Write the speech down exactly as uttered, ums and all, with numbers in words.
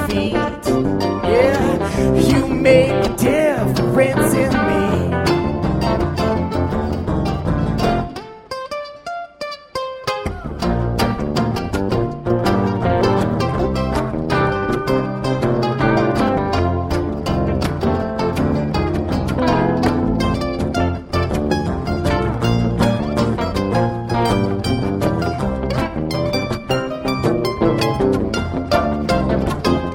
feet. Yeah, you make a difference in me.